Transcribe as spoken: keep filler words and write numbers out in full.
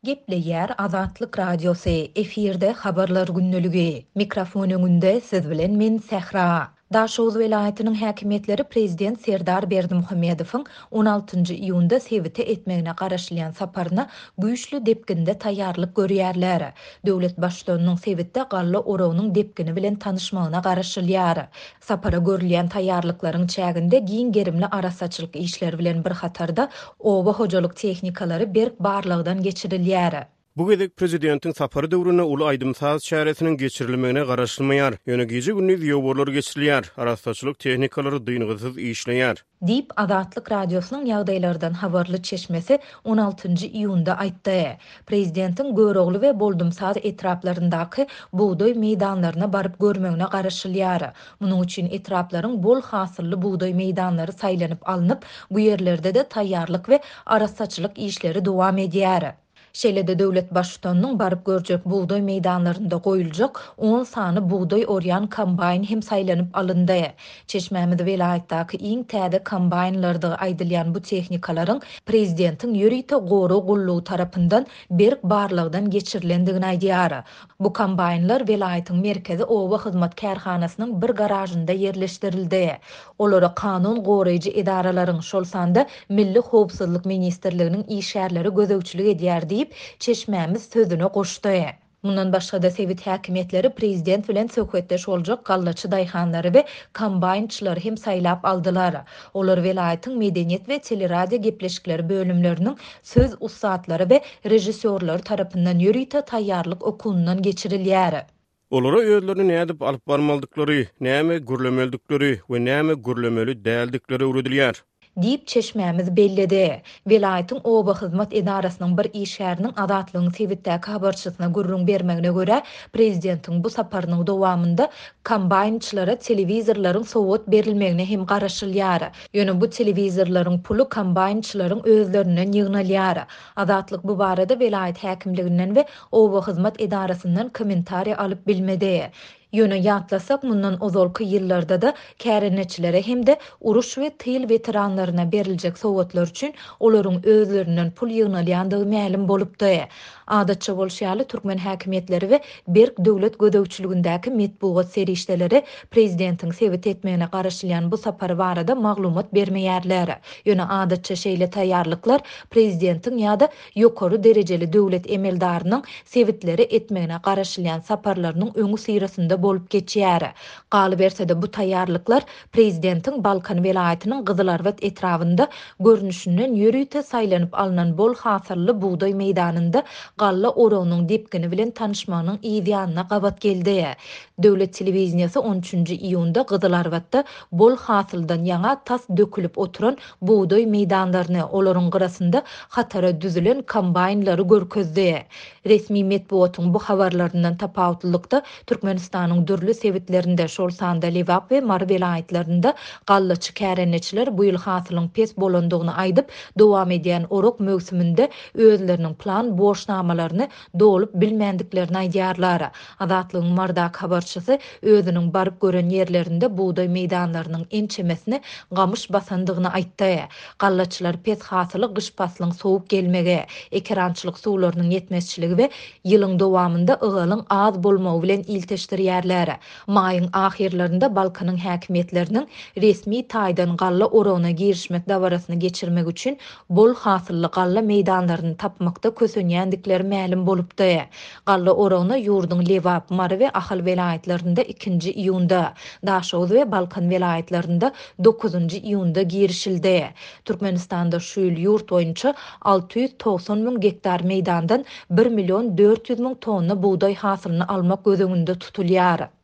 Gepleýär Azatlyk Radiosy efirde habarlar günnüligi. Mikrofon öňünde siz bilen men Sähra. Daşoz welaýatynyň häkimetleri prezident Serdar Berdimuhammedowyň on altynjy iýunda Sewite etmegine garaşlayan saparyna güýçli depkinde taýýarlyk görýärler. Döwlet başçylygynyň Sewitde galla orawnyň depkini bilen tanyşmagyna garaşylýar. Sapara görülýän taýýarlyklaryň çäginde giň gerimli arasaçylyk işleri bilen bir hatarda oba hojalyk tehnikalary berk barlygdan geçirilýär. Bu gedek prezidentin sapary döwrüne uly aýdymsaz şäheresiniň geçirilmegine garaşylmaýar. Ýöne gije günni ýewborlar geçirilýär. Arasaçylyk tehnikalary dyňgysyz işleýär. Dip Azatlyk Radiosynyň ýagdaýlardan habarly çeşmesi on altynjy iýunda aýtdy. Prezidentin görogly we boldumsaz etraplaryndaky buğdoy meýdanlaryna baryp görmegine garaşylýar. Munyň üçin etraplaryň bol hasylly buğdoy meýdanlary saýlanyp alınıp, bu ýerlerde de taýýarlyk we arasaçylyk işleri dowam edýär. Şeýlede döwlet başçylygynyň baryp görjek buğdoy meýdanlarynda goýuljak on sany buğdoy orýan kombayn hem saýlanyp alyndy. Çeşmämiz welaýatdaky iň täze kombaynlarda aýdylýan bu tehnikalaryň prezidentin ýörite goro gullugy tarapyndan berk barlygdan geçirilendigini aýdýar. Bu kombaynlar welaýatyň merkezi oba hyzmat kärhanasynyň bir garajynda ýerleşdirildi. Olara kanun goraýjy edaralaryň şol sanda Milli Howpsuzlyk Ministrliginiň işärleri gözegçilik edýär. Çeşmämiz sözüne goşdy. Mundan başga da Sewit häkimetleri prezident bilen söhbetdeş boljak gallaçy daýhanlary we kombaynçylary hem saýlap aldylar. Olar welaýatyň medeniýet we teleradio gepleşikleri bölümleriniň söz ustatlary we rejissörleri tarapyndan ýörite taýýarlyk okunundan geçirilýär. Olara özlerini nädip alyp barmaldyklary, näme gürlemeldikleri we näme gürlemeli däldikleri öwredilýär. Dip çeşmämiz bellidi. Welaýatyň oba hyzmat edarasynyň bir işäriniň Azatlygyň Sewitdäki habarçysyna gurrun bermegine görä, prezidentiň bu saparynyň dowamında kombaynçylara telewizorlaryň sowat berilmegine hem garaşylýar. Ýöne bu telewizorlaryň pulu kombaynçylaryň özlerinden ýygnalýar. Azatlyk bu barada welaýat häkimliginden we oba hyzmat edarasyndan kommentariýa alyp bilmedi. Ýöne ýatlasak mundan ozalky ýyllarda da käreneçilere hem de uruş we tyl veteranlaryna beriljek sowatlar üçin olaryň özlerinden pul ýygnalýandygy ma'lum bolupdy. Adatça bolşýaly türkmen häkimetleri we berk döwlet gödäwçiligindäki metbuat serişdeleri prezidentiň Sewit etmegine garaşylýan bu sapary barada maglumat bermeýärler. Ýöne adatça şeýle taýýarlyklar prezidentiň ýa-da ýokary derejeli döwlet emeldarynyň Sewitleri etmegine garaşylýan saparlarynyň öňü syrasynda bolup geçýär. Galy bersede bu taýýarlyklar prezidentiň Balkan welaýatynyň Gyzylarwat etrafynda görnüşinden ýörite saýlanyp alynan bol hasylly buğdoy meýdanynda galla orawnyň depkini bilen tanışmagynyň ýa-da gabat geldi. Döwlet telewizionyasy on üçünjü iýunda Gyzylarwatda bol hasyldan ýaňa tas dökülip oturan buğdoy meýdanlaryny, olaryň gyrasynda hatara düzülen kombaynlary görkezdi. Resmi metbuatyň bu habarlaryndan tapawutlykda Türkmenistanyň dürli Sewitlerinde şol sanda Lewap we Mar welaýatlarynda gallaçy käreneçiler bu ýyl hasylyň pes bolandygyny aýdyp dowam edýän orok mögsüminde özleriniň plan boşnamalaryny dolup bilmendiklerini aýdýarlar. Azatlygyň Mardak habarçysy özüniň baryp gören ýerlerinde buğdoy meýdanlarynyň ençemesini gamış basandygyny aýtdy. Gallaçylar pes hasyly gyş paslyň sowup gelmegi, ekrançylyk suwlarynyň ýetmezçiligi we ýylyň dowamında ygalyň az bolmagy bilen ilteşdirýärler. Maýyň ahirlerinde Balkanyň häkimetleriniň resmi taýdan galla orawna girişmek dawarasyny geçirmek üçin bol hasylly galla meýdanlaryny tapmakda kösenýändikleri ma'lum bolupdy. Galla orawna ýurduň Lewap, Mar we Ahal welaýatlarynda ikinji iýunda, Daşoz we Balkan welaýatlarynda dokuzunjy iýunda girişildi. Türkmenistanda şu ýyl ýurt boýunça alty ýüz togson miň gektar meýdandan bir million dört ýüz miň tonna buğdoy hasylyny almak gözeginde tutulýar.